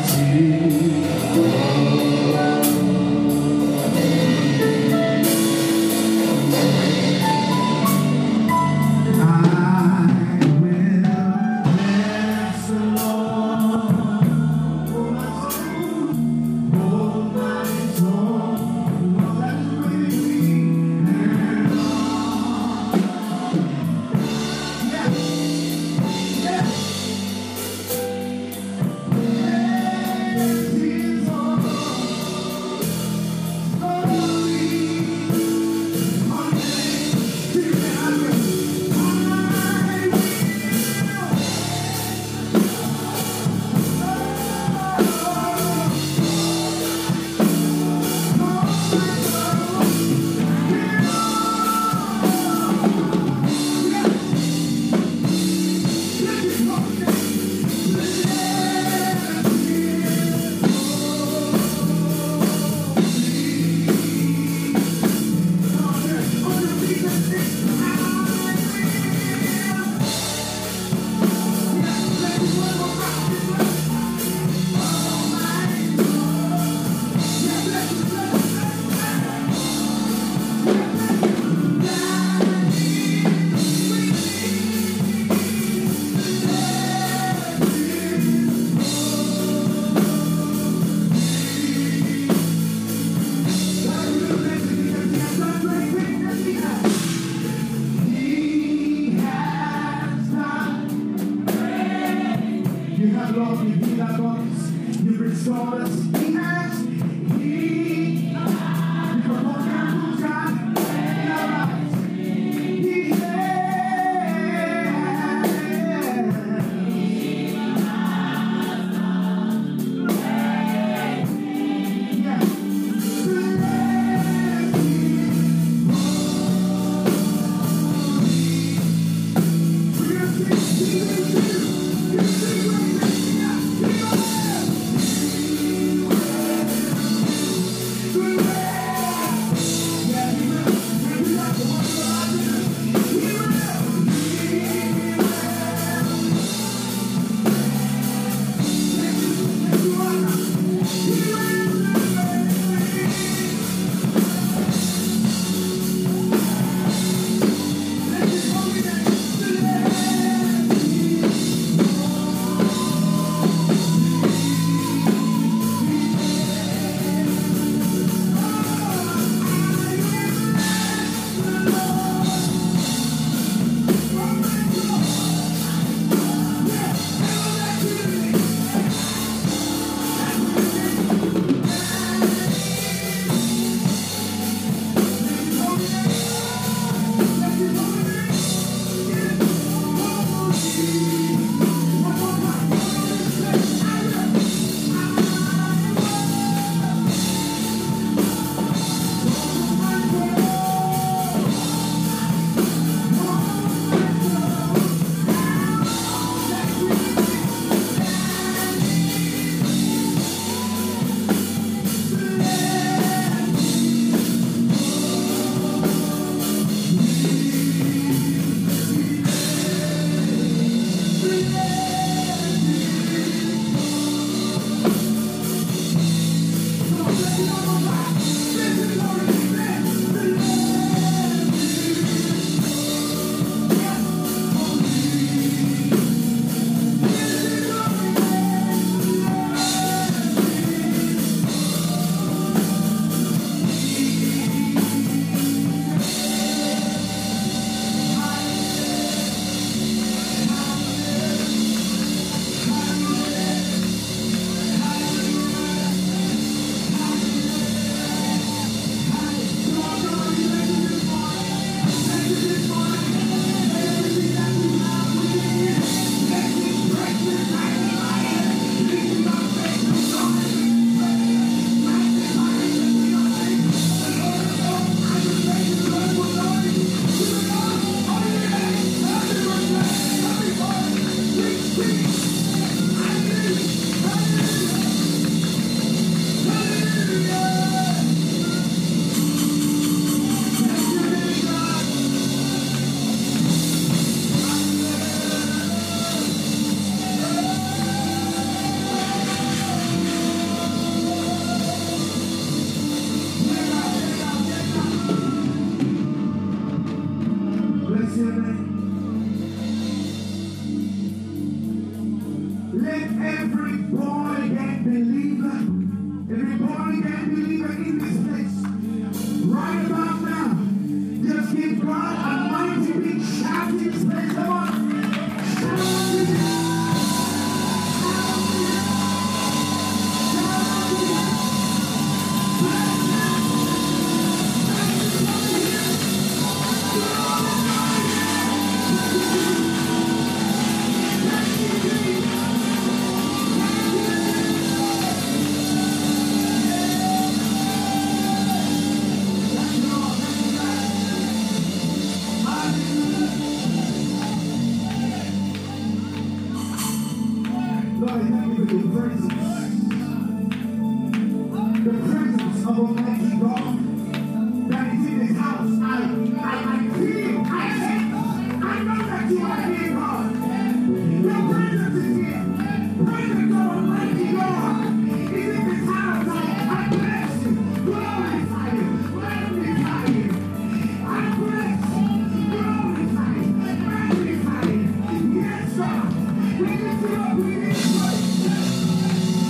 Yeah. every born-again believer in this place, right about now, just give God a mighty big shout in this place. Come on. The presence of Almighty God that is in this house. I feel, I sense, I know that you are here, God. Your presence is here. Presence of Almighty God is in this house. I bless you, glorify you, magnify you. I bless you, glorify you, magnify you. Yes, God. We lift you up, we lift you up.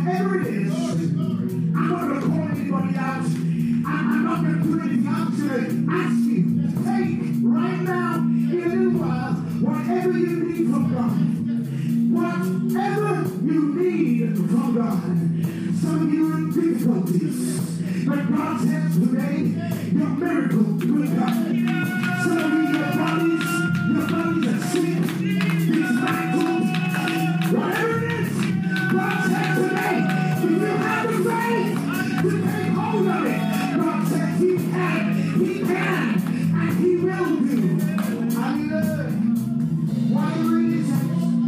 whatever it is, I'm not going to call anybody out. I'm not going to do anything. I'm going to ask you to take right now, in a little while, whatever you need from God. Whatever you need from God. Some of you are in difficulties, but God says today, your miracle will come. Some of you, your bodies are sick, dismantled, whatever it is. God says today, if you have the faith to take hold of it, God says He can, and He will do. Hallelujah. Whatever it is,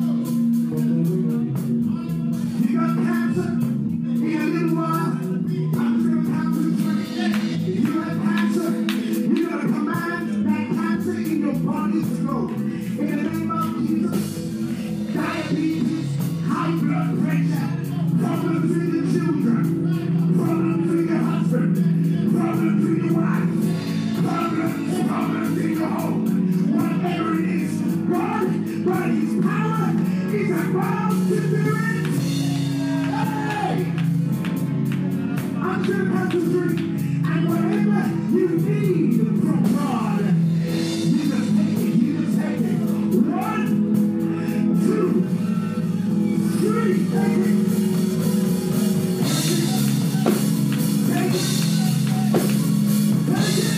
you got cancer in a little while. I'm going to count to 3. If you have cancer, you're going to command that cancer in your body to go. In the name of Jesus, diabetes, high blood pressure, problems with your children, problems with your husband, problems with your wife, problems in your home, whatever it is, God, by His power, is about to do it. Hey! I'm going to count to 3, and whatever you need from God, you just take it, you just take it. 1, 2, 3, take it. Take it. Take it.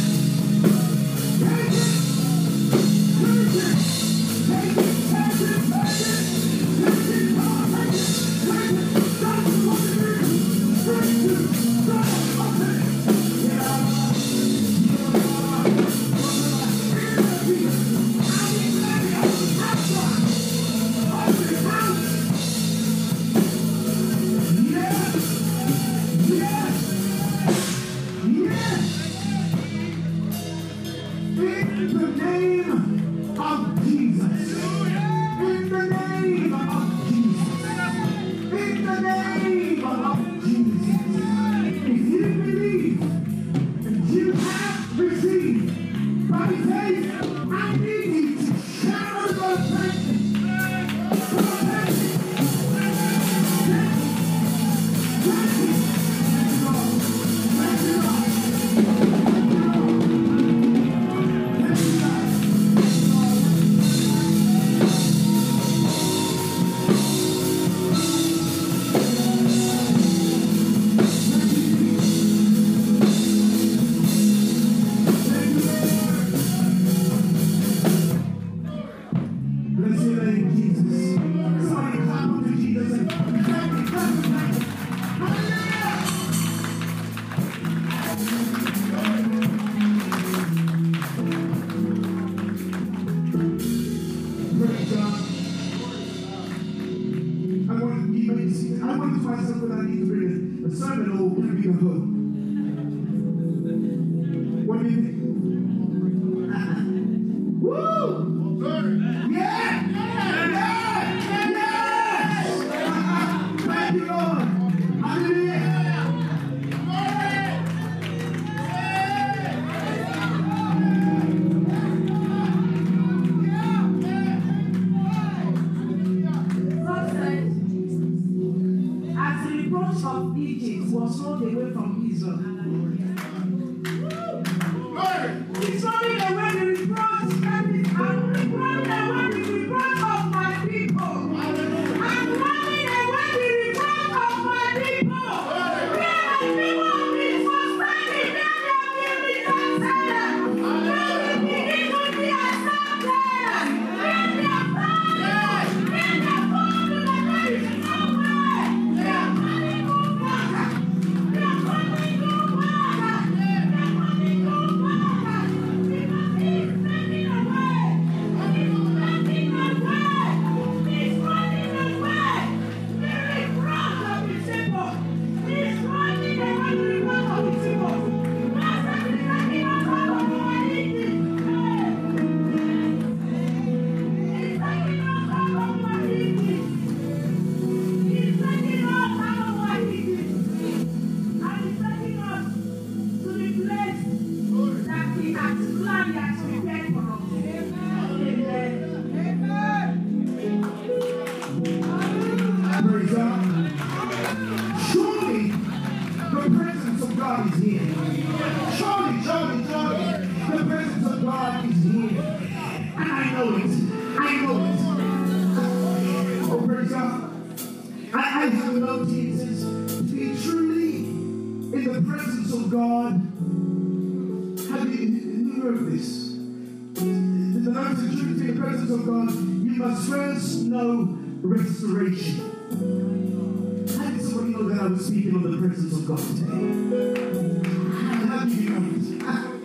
Take it. Take it. Take it. Take it. Take it. Take it. Take it. Come on, take it. Take it. That's what it is. Take it. That's what it is. Yeah. Of Egypt was sold away from Israel. presence of God, have you heard this? The most truth in the presence of God, you must first know restoration. How did somebody know that I was speaking of the presence of God today? How do you know this?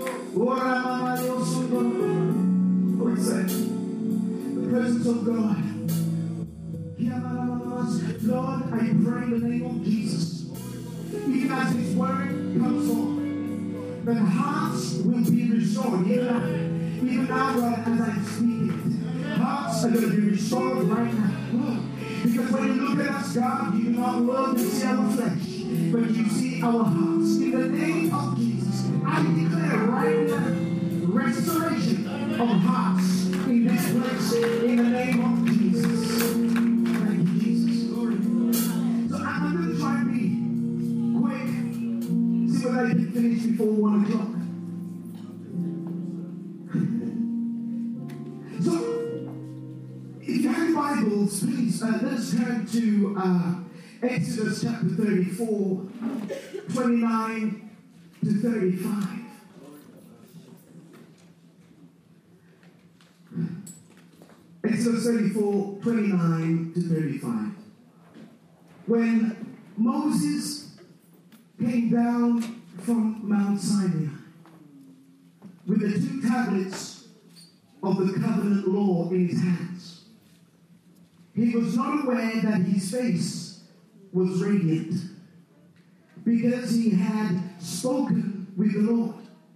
What is that? The presence of God. Lord, I pray in the name of Jesus, even as His word comes forth, that hearts will be restored. Even now, Lord, as I'm speaking, hearts are going to be restored right now. Because when you look at us, God, you do not look and see our flesh, but you see our hearts. In the name of Jesus, I declare right now restoration of hearts in this place. In the name of Jesus. Thank you, Jesus. Glory. So I'm going to try and be quick. See whether I can finish before 1 o'clock. If you have Bibles, please, let's turn to Exodus chapter 34, 29 to 35. Exodus 34, 29 to 35. When Moses came down from Mount Sinai with the 2 tablets of the covenant law in his hands, he was not aware that his face was radiant, because he had spoken with the Lord.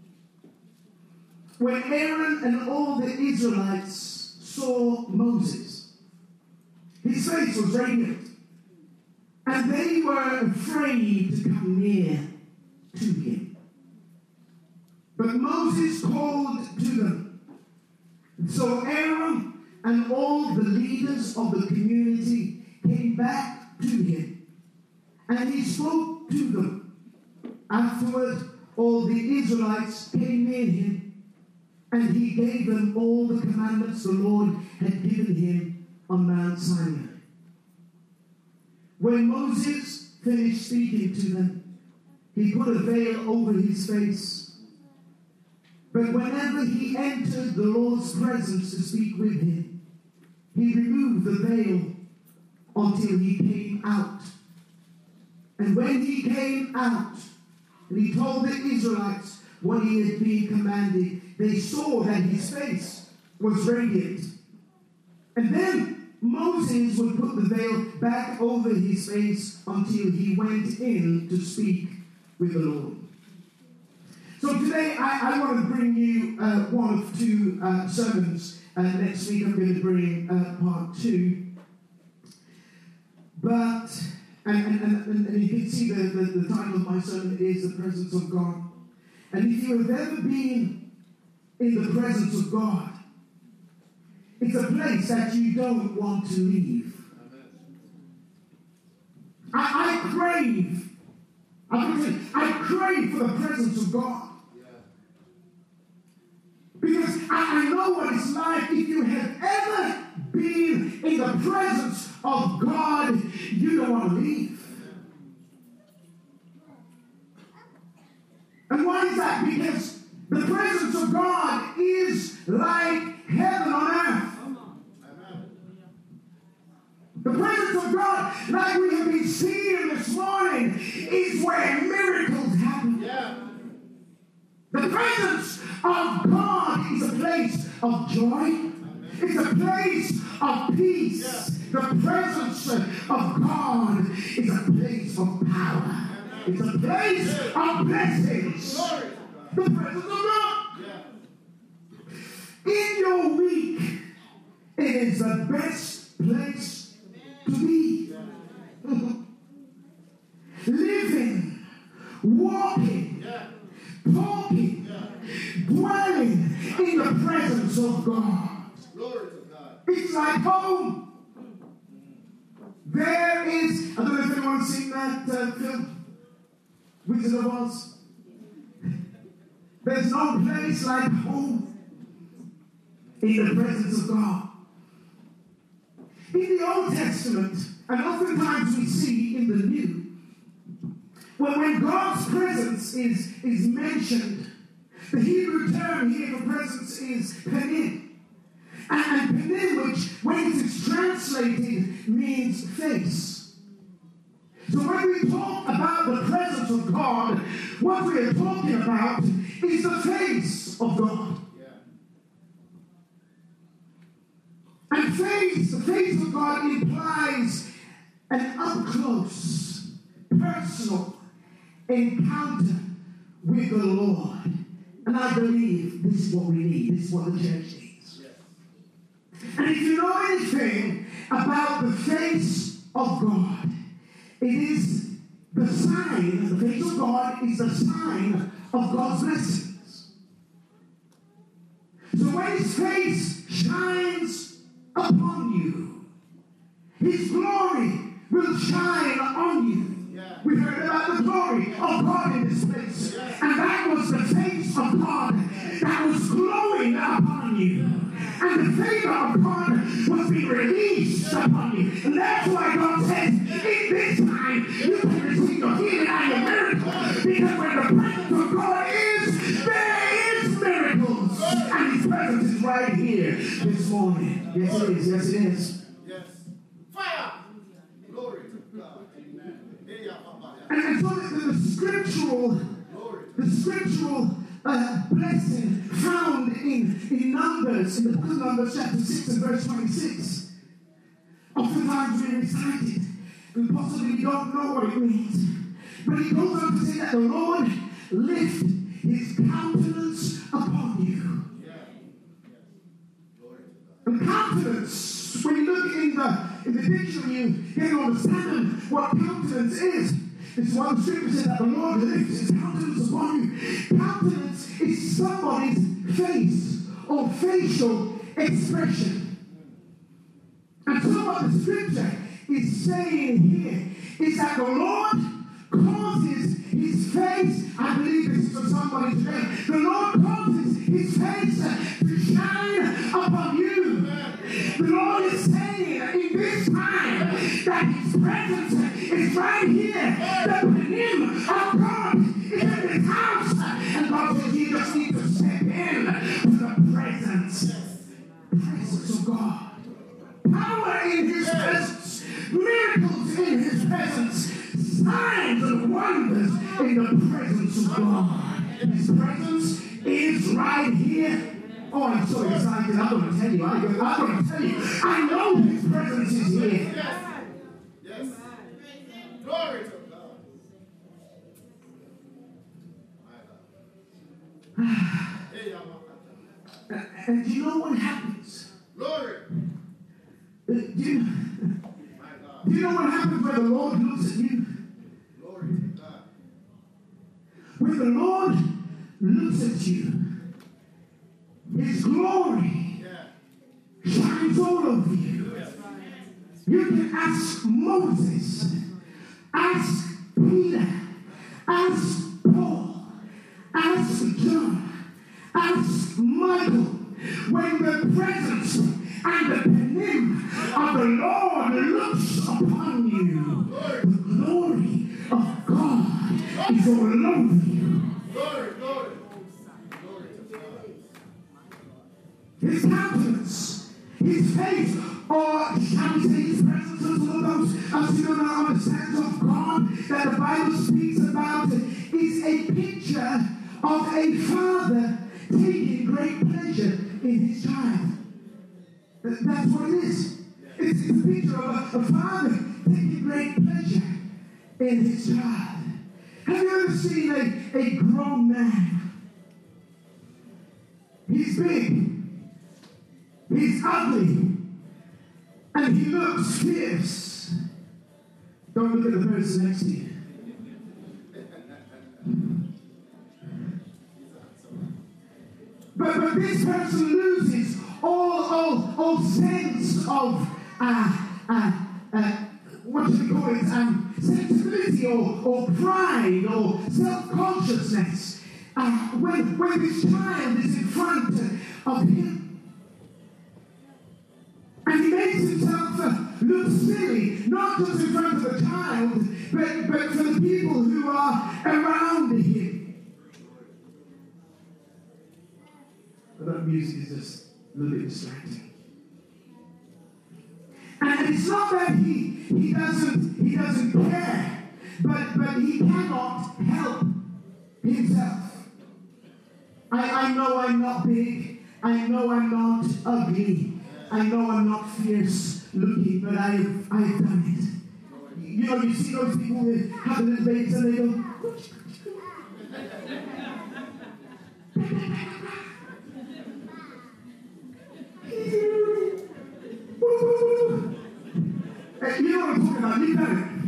When Aaron and all the Israelites saw Moses, his face was radiant, and they were afraid to come near to him. But Moses called to them. So Aaron and all the leaders of the community came back to him, and he spoke to them. Afterward, all the Israelites came near him, and he gave them all the commandments the Lord had given him on Mount Sinai. When Moses finished speaking to them, he put a veil over his face. But whenever he entered the Lord's presence to speak with him, he removed the veil until he came out. And when he came out, and he told the Israelites what he had been commanded, they saw that his face was radiant. And then Moses would put the veil back over his face until he went in to speak with the Lord. So today I want to bring you one of 2 sermons. Next week I'm going to bring part 2. But, and you can see the title of my sermon is The Presence of God. And if you have ever been in the presence of God, it's a place that you don't want to leave. I crave for the presence of God. Because I know what it's like. If you have ever been in the presence of God, you don't want to leave. And why is that? Because the presence of God is like heaven on earth. The presence of God, like we have been seeing this morning, is where miracles happen. Yeah. The presence of God is a place of joy. It's a place of peace. Yeah. The presence of God is a place of power. It's a place of blessings. The presence of God. Yeah. In your week, it is the best place to be. Living, walking, talking, dwelling in the presence of God. Glory to God. It's like home. There is, I don't know if anyone's seen that film, Wizard of Oz. There's no place like home in the presence of God. In the Old Testament, and oftentimes we see in the New, when God's presence is mentioned, the Hebrew term here for presence is penim. And penim, which when it is translated, means face. So when we talk about the presence of God, what we are talking about is the face of God. And the face of God implies an up-close, personal encounter with the Lord. And I believe this is what we need. This is what the church needs. And if you know anything about the face of God, it is the sign, the face of God is the sign of God's blessings. So when His face shines upon you, His glory will shine on you. Yeah. We heard about the glory of God in this place. Yeah. And that was the face of God that was glowing upon you. And the favor of God was being released upon you. And that's why God says, in this time, you can receive your healing and your miracle. Because when the presence of God is, there is miracles. And His presence is right here this morning. Yes, it is. Yes, it is. Yes. Fire! Glory to God. Amen. And so the scriptural blessing found in Numbers, in the book of Numbers, chapter 6 and verse 26. Oftentimes we recite it, and possibly we don't know what it means. But it goes on to say that the Lord lift His countenance upon you. And countenance, when you look in the dictionary, you get an understanding what countenance is. It's why the scripture said that the Lord lifts His countenance upon you. Countenance is somebody's face or facial expression. And so what the scripture is saying here is that the Lord causes His face, I believe this is for somebody today, the Lord causes His face to shine upon you. The Lord is saying in this time that His presence is right here. The penim of God is in this house. And God says you just need to step in to the presence of God. Power in His presence. Miracles in His presence. Signs and wonders in the presence of God. His presence is right here. Oh, I'm so excited. I'm going to tell you. I know His presence is here. Yes. Yes. Glory to God. And do you know what happens? Glory. Do you know what happens when the Lord looks at you? Glory to God. When the Lord looks at you, His glory shines all over you. You can ask Moses, ask Peter, ask Paul, ask John, ask Michael. When the presence and the penim of the Lord looks upon you, the glory of God is all over you. Glory, glory. His countenance, His face, or shall we say His presence, as all those who do not understand of God that the Bible speaks about, is a picture of a father taking great pleasure in his child. That's what it is. It's a picture of a father taking great pleasure in his child. Have you ever seen a grown man? He's big. He's ugly. And he looks fierce. Don't look at the person next to you. But this person loses all sense of what should we call it? Sensibility or pride or self-consciousness. When this child is in front of him. And he makes himself look silly. not just in front of the child, but for the people who are around him. But that music is just a little bit distracting. And it's not that he doesn't care, but he cannot help himself. I know I'm not big. I know I'm not ugly. I know I'm not fierce looking, but I've done it. You know, you see those people that have a little babies and they go, you know what I'm talking about, you've done it.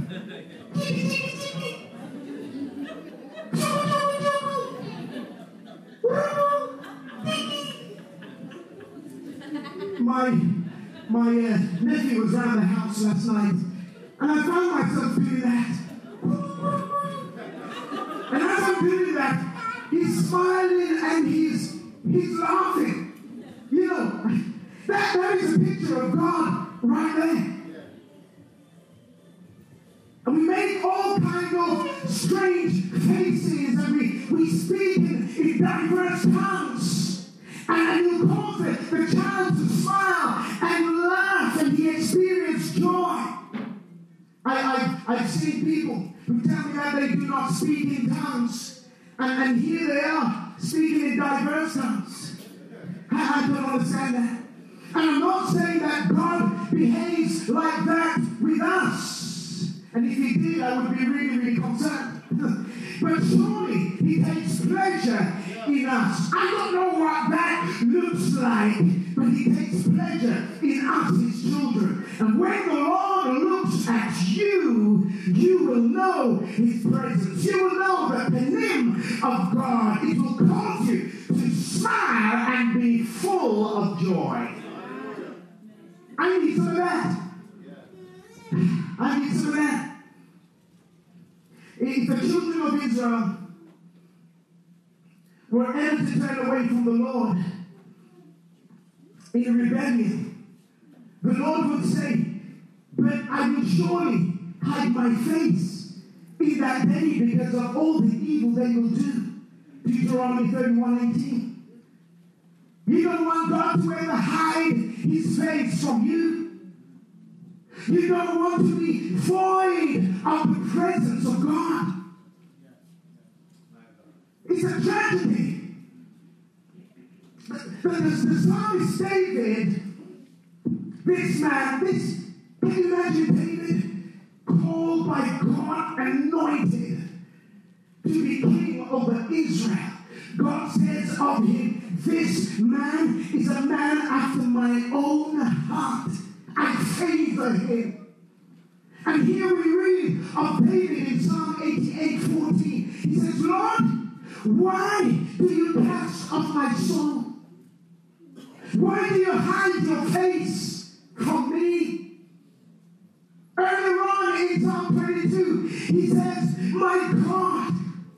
My nephew was around the house last night, and I found myself doing that. And as I'm doing that, he's smiling and he's laughing. You know, that is a picture of God right there. And we make all kinds of strange faces, and we speak in diverse tongues. And you cause the child to smile and laugh, and he experiences joy. I've seen people who tell me that they do not speak in tongues, and here they are speaking in diverse tongues. I don't understand that. And I'm not saying that God behaves like that with us. And if he did, I would be really, really concerned. But surely he takes pleasure in us. I don't know what that looks like, but he takes pleasure in us, his children. And when the Lord looks at you, you will know his presence. You will know the panim of God. It will cause you to smile and be full of joy. I need some of that. I need some of that. If the children of Israel were ever to turn away from the Lord in rebellion, the Lord would say, but I will surely hide my face in that day because of all the evil they will do. Deuteronomy 31:18. You don't want God to ever hide his face from you. You don't want to be void of the presence of God. It's a tragedy. The psalmist David, this man, can you imagine David, called by God, anointed to be king over Israel? God says of him, this man is a man after my own heart. I favor him. And here we read of David in Psalm 88:14. He says, Lord, why do you cast off my soul? Why do you hide your face from me? Earlier on in Psalm 22, he says, my God,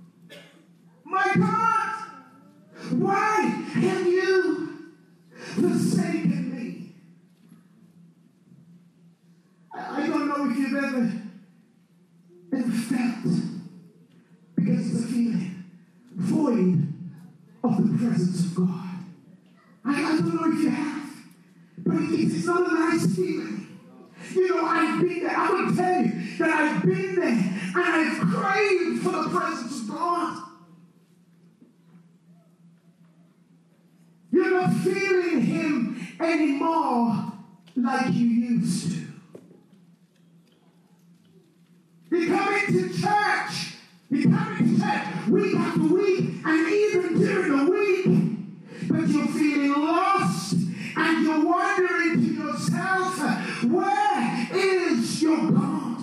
why have you forsaken me? I don't know if you've ever felt, because it's a feeling, void of the presence of God. I don't know if you have, but it's not a nice feeling. You know, I've been there. I will tell you that I've been there, and I've craved for the presence of God. You're not feeling him anymore like you used to. You come into church week after week, and even during the week, but you're feeling lost, and you're wondering to yourself, where is your God?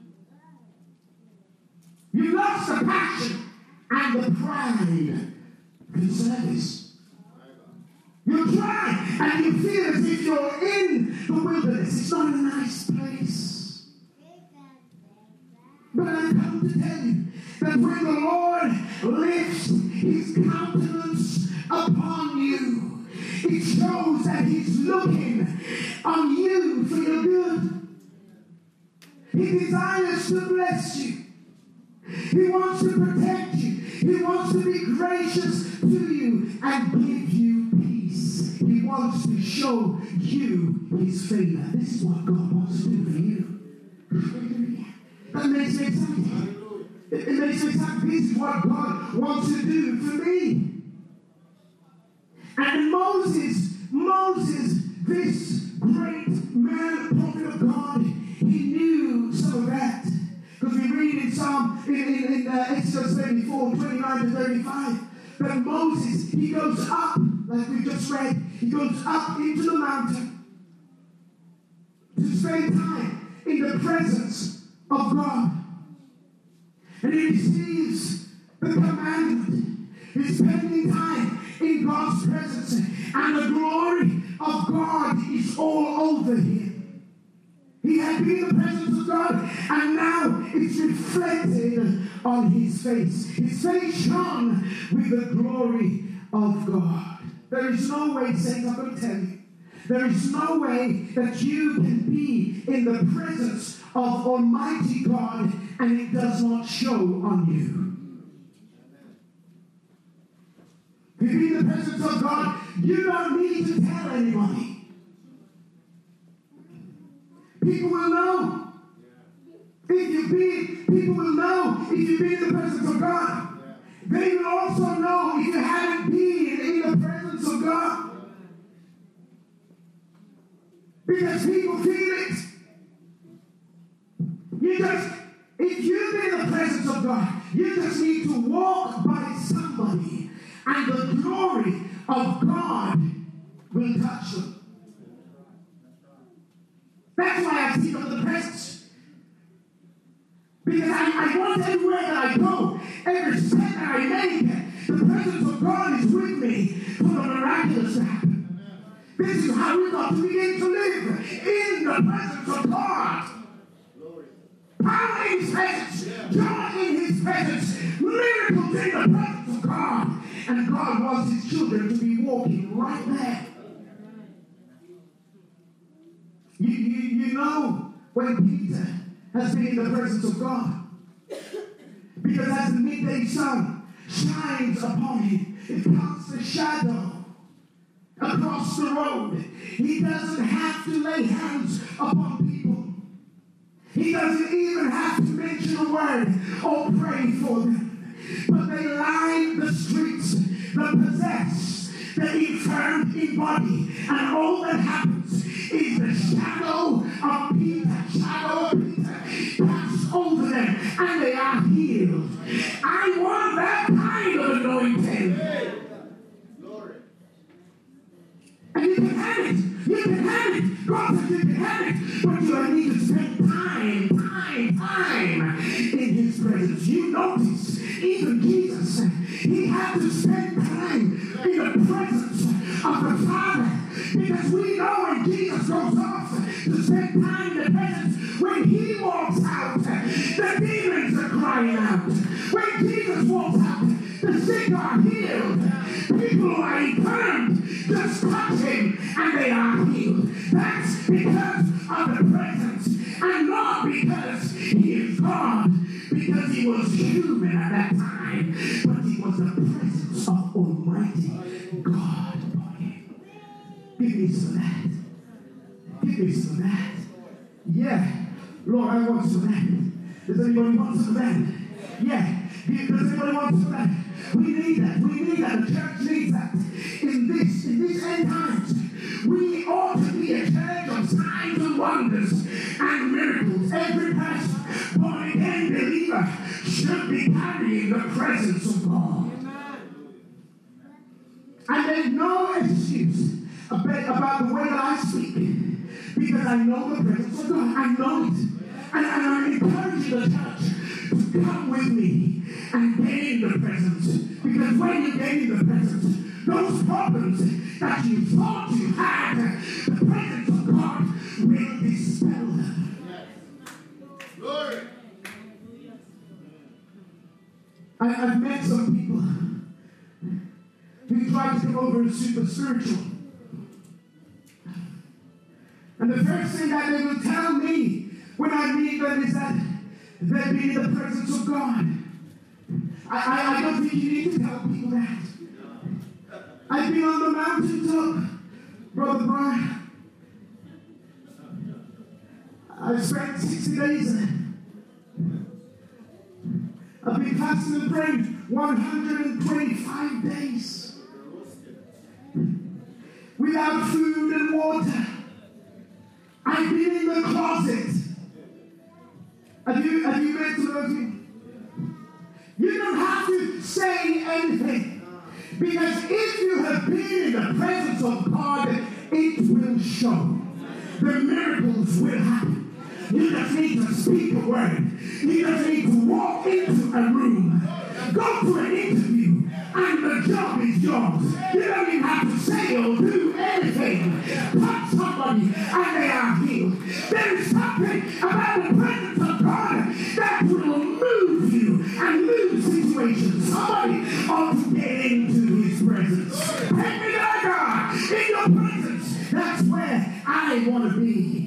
You lost the passion and the pride in service. You try, and you feel as if you're in the wilderness. It's not a nice place. But I've come to tell you that when the Lord lifts his countenance upon you, it shows that he's looking on you for your good. He desires to bless you. He wants to protect you. He wants to be gracious to you and give you peace. He wants to show you his favor. This is what God wants to do for you. Hallelujah. That makes me excited. It makes me excited. This is what God wants to do for me. And Moses, this great man, prophet of God, he knew some of that. Because we read in Exodus 34, 29 to 35, that Moses, he goes up, like we just read, he goes up into the mountain to spend time in the presence of God. And he receives the commandment. He's spending time in God's presence, and the glory of God is all over him. He had been in the presence of God, and now it's reflected on his face. His face shone with the glory of God. There is no way, saints, I'm going to tell you, there is no way that you can be in the presence of Almighty God and it does not show on you. If you be in the presence of God, you don't need to tell anybody. People will know. People will know if you've been in the presence of God. They will also know if you haven't been in the presence of God. Because people feel it. If you've been in the presence of God, you just need to walk by somebody, and the glory of God will touch them. That's why I seek of the presence. Because I want everywhere that I go, every step that I make, the presence of God is with me for the miraculous to happen. This is how we got to begin to live in the presence of God. Power in his presence, joy in his presence, miracles in the presence of God. And God wants his children to be walking right there. You know when Peter has been in the presence of God. Because as the midday sun shines upon him, it casts a shadow across the road. He doesn't have to lay hands upon people. He doesn't even have to mention a word or pray for them. But they line the streets, the possessed, the infirm in body. And all that happens is the shadow of Peter pass over them and they are healed. I want that kind of anointing. And you can have it. You can have it. God says you can have it. But you need to spend time in his presence. You notice, even Jesus, he had to spend time in the presence of the Father. Because we know when Jesus goes off to spend time in the presence, when he walks out, the demons are crying out. When Jesus walks out, the sick are healed. People who are infirmed just touch him and they are healed. That's because of the presence, and not because he is God, because he was human at that time, but he was the presence of Almighty God upon him. Give me some of that. Give me some of that. Yeah. Lord, I want some of that. Does anybody want some of that? Yeah. Does anybody want some of that? We need that. We need that. The church needs that. In this end times, we ought to be a church of signs and wonders and miracles. Every person, born again believer, should be carrying the presence of God. And there's no excuse about the way that I speak, because I know the presence of God. I know it. And I'm encouraging the church to come with me and gain the presence. Because when you gain the presence, those problems that you thought you had, the presence of God will dispel them. Yes. Glory. I've met some people who try to come over as super spiritual. And the first thing that they will tell me when I mean them is that they've been in the presence of God. I don't think you need to tell people that. I've been on the mountaintop, Brother Brian. I've spent 60 days there. I've been fasting and praying 125 days without food and water. I've been in the closet. Have you been to those people? You don't have to say anything, because if you have been in the presence of God, it will show. The miracles will happen. You just need to speak a word. You just need to walk into a room, go to an interview, and the job is yours. You don't even have to say or do anything. Touch somebody and they are healed. There is something about the presence of God that will move you and move situations. Somebody ought to get into his presence. Take me there, God, in your presence. That's where I want to be.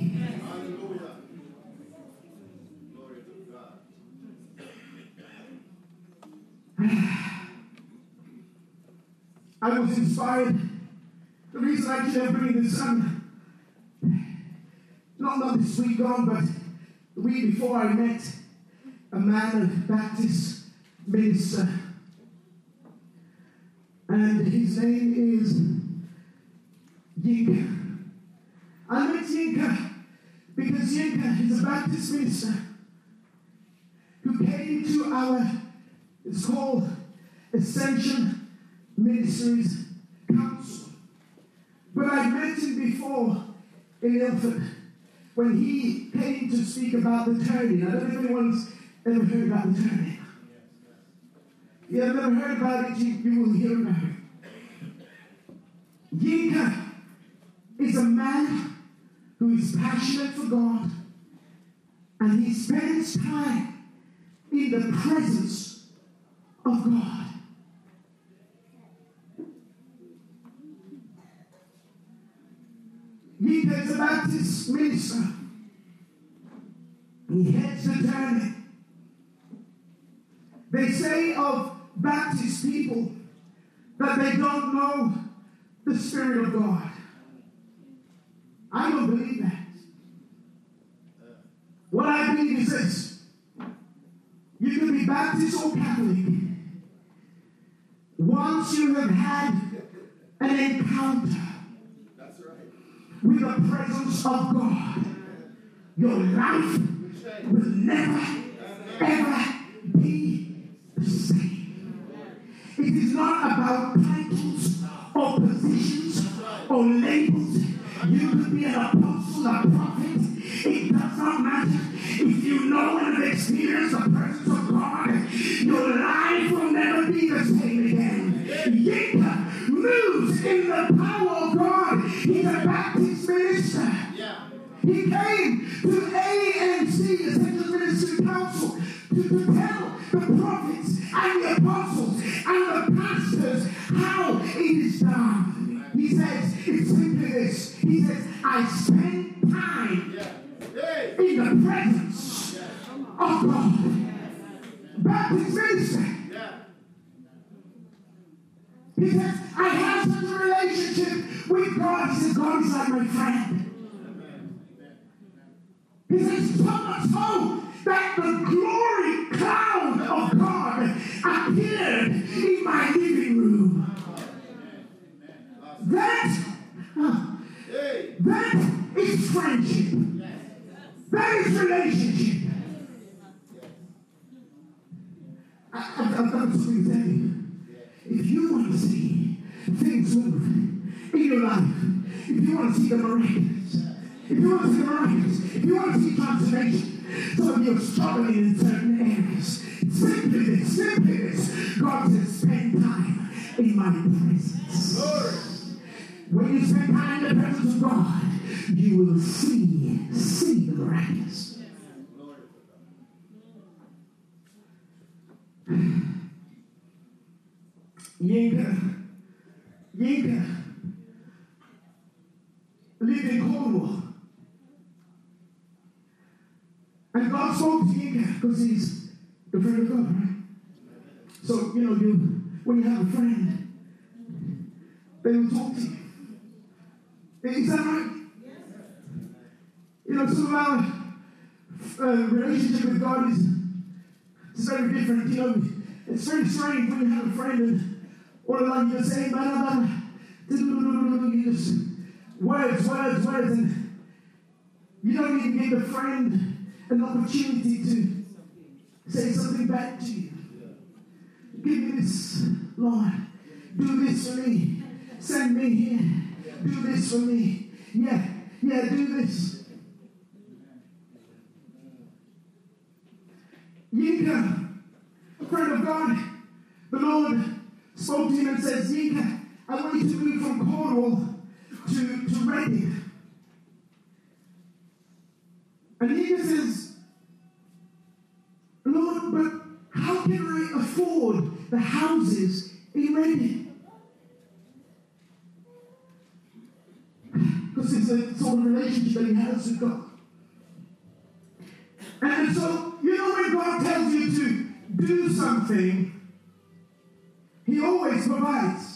I was inspired. The reason I didn't bring this son, not this week gone, but the week before, I met a man, a Baptist minister, and his name is Yinka. I met Yinka because Yinka is a Baptist minister who came to our, it's called Ascension Ministries Council. But I met him before in Ilford when he came to speak about the turning. I don't know if anyone's ever heard about the turning. If you have never heard about it, you will hear about it. Yinka is a man who is passionate for God, and he spends time in the presence of God. Yinka is a Baptist minister. He heads the journey. They say of Baptist people that they don't know the Spirit of God. I don't believe that. What I believe is this. You can be Baptist or Catholic. Once you have had an encounter with the presence of God, your life will never, ever be the same. It is not about titles or positions or labels. You could be an apostle, a prophet. It does not matter. If you know and have experienced the presence of God, your life will never be the same again. Yinka moves in the power of God. He's a Baptist minister. He came to ANC, Essential Ministry Council, to tell the prophets and the apostles and the pastors how it is done. He says, it's simply this. He says, I spend time in the presence of God. Baptist minister. He says, I have such a relationship with God. He says, God is like my friend. He says, so much so that the glory cloud of God appeared in my living room. That is friendship. That is relationship. I've got something to tell you. If you want to see things move in your life, if you want to see the miraculous, if you want to see the miraculous, if you want to see transformation, some of you are struggling in certain areas. Simply this. God says, spend time in my presence. Lord. When you spend time in the presence of God, you will see the miraculous. Yinka lived in Cornwall. And God spoke to Yinka because he's the friend of God, right? So, when you have a friend, they will talk to you. Is that right? Some of our relationship with God is very different. It's very strange when you have a friend and all along you're saying, you just words, and you don't even give the friend an opportunity to say something back to you. Give me this, Lord. Do this for me. Send me here. Do this for me. Yeah, do this. Yinka, a friend of God, the Lord spoke to him and says, Yinka, I want you to move from Cornwall to Reading. And Yinka says, Lord, but how can I afford the houses in Reading? Because it's a sort of relationship that he has with God. And so, when God tells you to do something, he always provides.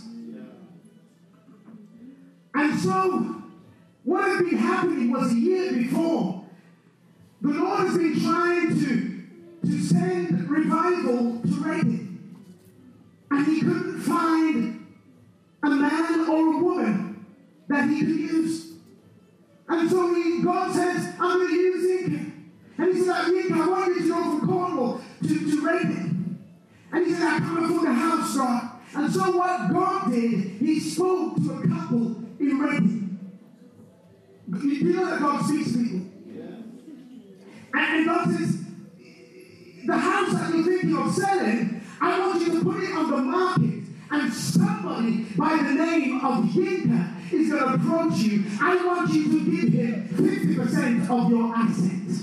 And so, what had been happening was a year before, the Lord has been trying to send revival to Reading. And he couldn't find a man or a woman that he could use. And so God says, I'm going to use Yinka. And he said, Yinka, I want you to go from Cornwall to Reading. And he said, I can't afford a house, God. And so what God did, he spoke to a couple in Reading. You know that God speaks to people? Yeah. And God says, the house that you're thinking of selling, I want you to put it on the market. And somebody by the name of Yinka is going to approach you. I want you to give him 50% of your assets.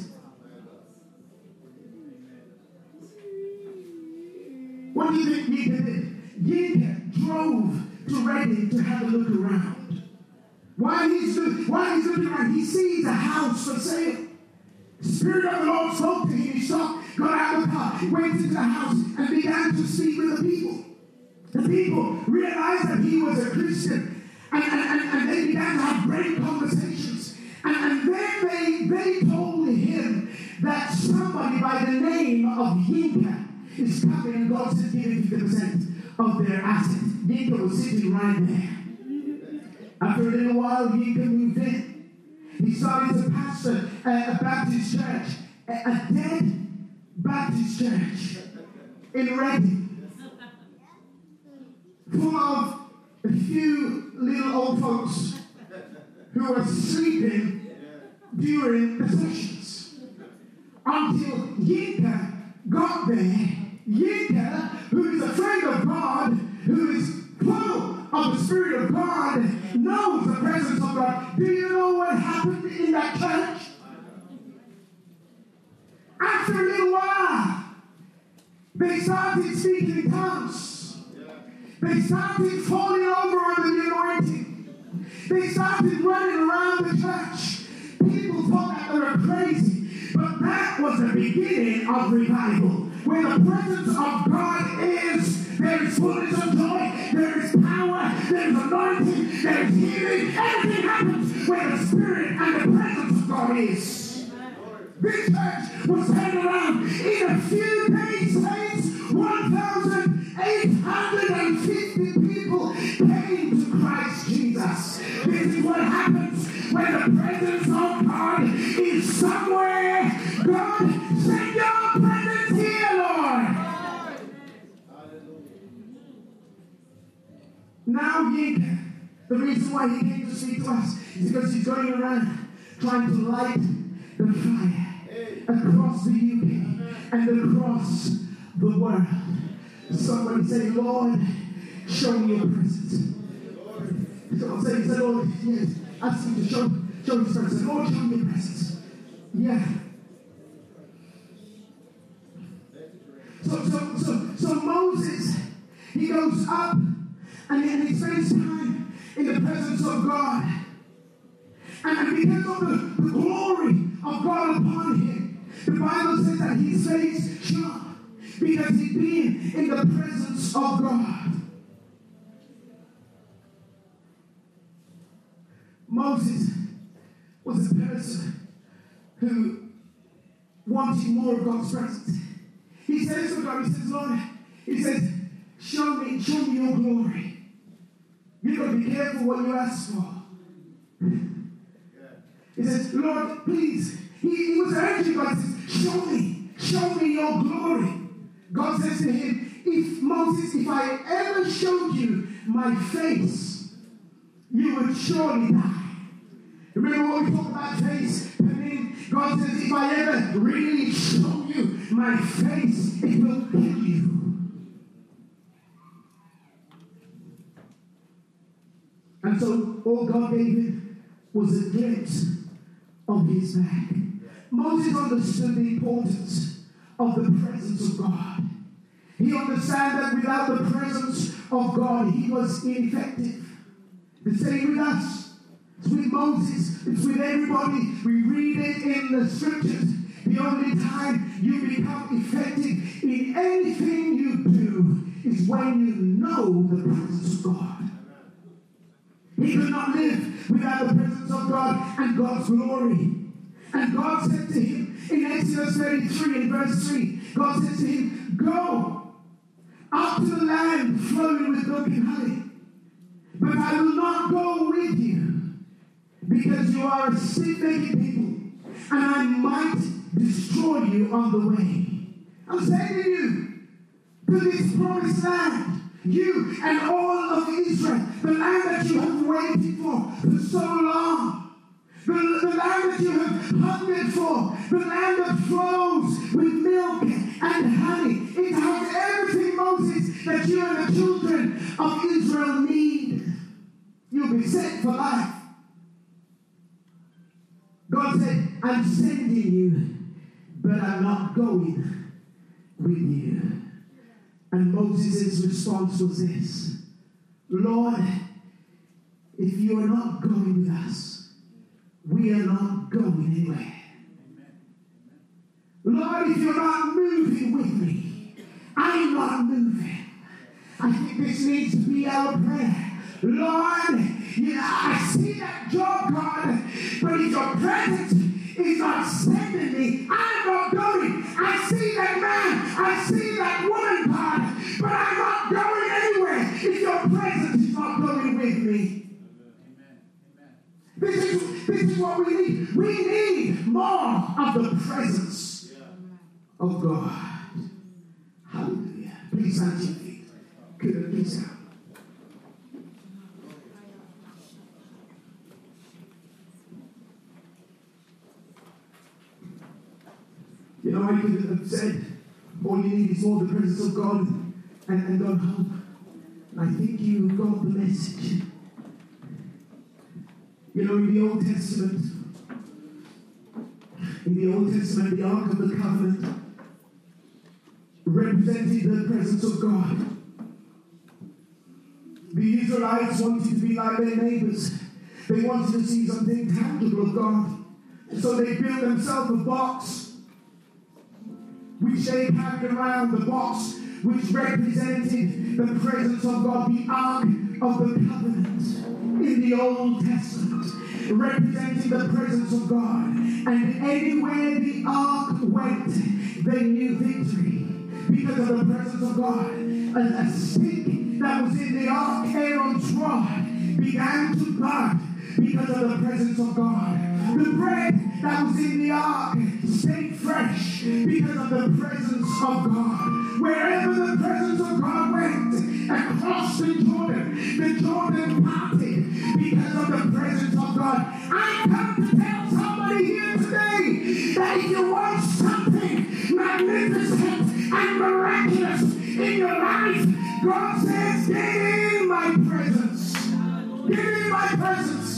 What do you think Yinka did? Yinka drove to Reading to have a look around. While he's looking around, he sees a house for sale. The Spirit of the Lord spoke to him. He stopped, got out of the car, went into the house, and began to speak with the people. The people realized that he was a Christian, and they began to have great conversations. And then they told him that somebody by the name of Yinka is coming, and God says give him 50% of their assets. Yinka was sitting right there. After a little while, Yinka moved in. He started to pastor a Baptist church, a dead Baptist church in Reading, full of a few little old folks who were sleeping during the sessions. Until Yinka got there. Yinka, who is a friend of God, who is full of the Spirit of God, knows the presence of God. Do you know what happened in that church? After a little while, they started speaking in tongues. They started falling over under the anointing. They started running around the church. People thought that they were crazy. But that was the beginning of revival. Where the presence of God is, there is fullness of joy, there is power, there is anointing, there is healing. Everything happens where the Spirit and the presence of God is. This church was turned around in a few days. 1,850 people came to Christ Jesus. This is what happens when the presence of God is somewhere. God, send your presence here, Lord. Now Yinka, the reason why he came to speak to us is because he's going around trying to light the fire across the UK and across the world. Somebody say, Lord, show me your presence. Someone say, Lord, yes, ask him to show his presence. Lord, show me your presence. Yeah. So Moses, he goes up and he spends time in the presence of God. And because of the glory of God upon him, The Bible says that his face shone because he'd been in the presence of God. Moses was a person who wanted more of God's presence. He says to God, he says, Lord, he says, show me your glory. You've got to be careful what you ask for. He says, Lord, please. He was urging God, says, show me your glory. God says to him, if I ever showed you my face, you would surely die. Remember what we talked about face? God says, if I ever really show you my face, it will kill you. And so all God gave him was a glimpse of his back. Moses understood the importance of the presence of God. He understood that without the presence of God, he was ineffective. The same with us. It's with Moses. It's with everybody. We read it in the scriptures. The only time you become effective in anything you do is when you know the presence of God. He could not live without the presence of God and God's glory. And God said to him in Exodus 33 and verse 3, God said to him, go up to the land flowing with milk and honey, but I will not go with you because you are a stiff-necked people, and I might destroy you on the way. I'm saying to you, to this promised land, you and all of Israel, the land that you have waited for so long, the land that you have hungered for, the land that flows with milk and honey. It has everything, Moses, that you and the children of Israel need. You'll be set for life. God said, I'm sending you, but I'm not going with you. And Moses' response was this, Lord, if you are not going with us, we are not going anywhere. Lord, if you're not moving with me, I'm not moving. I think this needs to be our prayer. Lord, I see that job, God, but if your presence is not sending me, I'm not going. I see that man, I see that woman, God, but I'm not going anywhere if your presence is not going with me. This is what we need. We need more of the presence of God. Hallelujah. Please stand to your feet. Good, please stand. You know, I could have said, all you need is more the presence of God and gone home. And I think you got the message. You know, in the Old Testament, the Ark of the Covenant represented the presence of God. The Israelites wanted to be like their neighbors. They wanted to see something tangible of God. And so they built themselves a box, which they carried around, the box which represented the presence of God, the Ark of the Covenant in the Old Testament, representing the presence of God. And anywhere the Ark went, they knew victory because of the presence of God. A stick that was in the Ark, Aaron's rod, began to bud because of the presence of God. The bread that was in the Ark stayed fresh because of the presence of God. Wherever the presence of God went, across the Jordan parted because of the presence of God. I come to tell somebody here today that if you want something magnificent and miraculous in your life, God says, get in my presence. Get in my presence.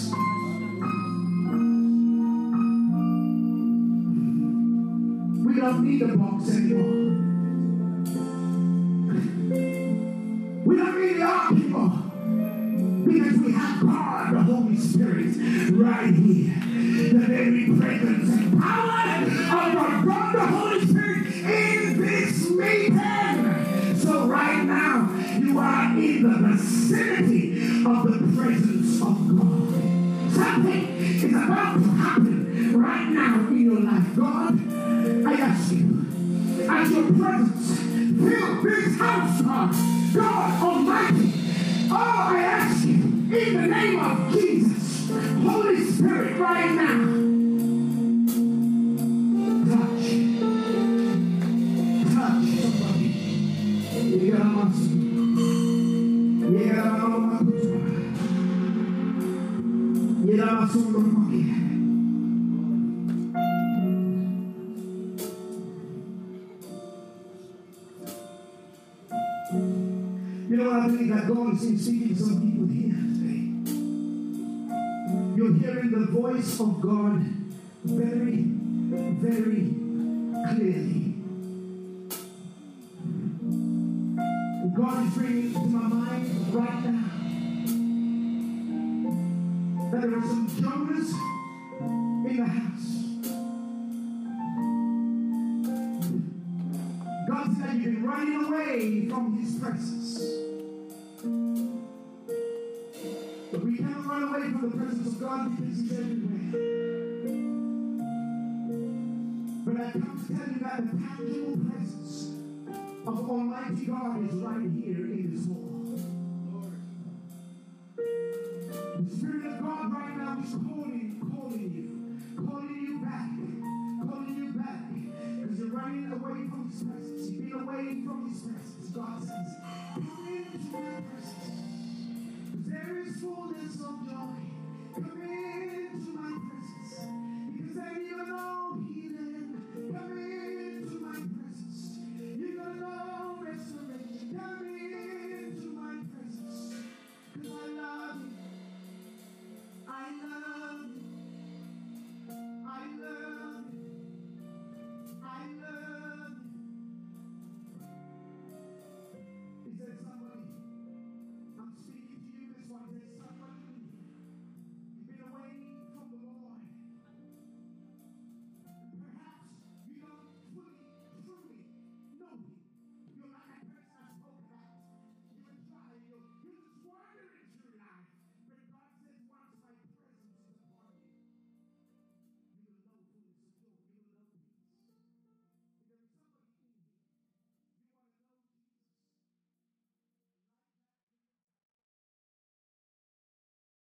We don't need a box anymore. We don't need the Ark anymore. Because Because we have God, the Holy Spirit, right here. The very presence and power of our God, the Holy Spirit, in this meeting. So right now, you are in the vicinity of the presence of God. Something is about to happen right now in your life. God, I ask you, as your presence fill this house, God Almighty. Oh, I ask you, in the name of Jesus, Holy Spirit, right now, touch somebody. You know what I believe that God is speaking to some people here today. You're hearing the voice of God very, very clearly. And God is bringing to my mind right now that there are some Jonahs in the house. God said that you've been running away from His presence. But we cannot run away from the presence of God because He's everywhere. But I come to tell you that the tangible presence of Almighty God is right here in this hall. The Spirit of God right now is calling you back, because you're running away from His presence. You've been away from His presence. God says, come into my presence. There is fullness of joy.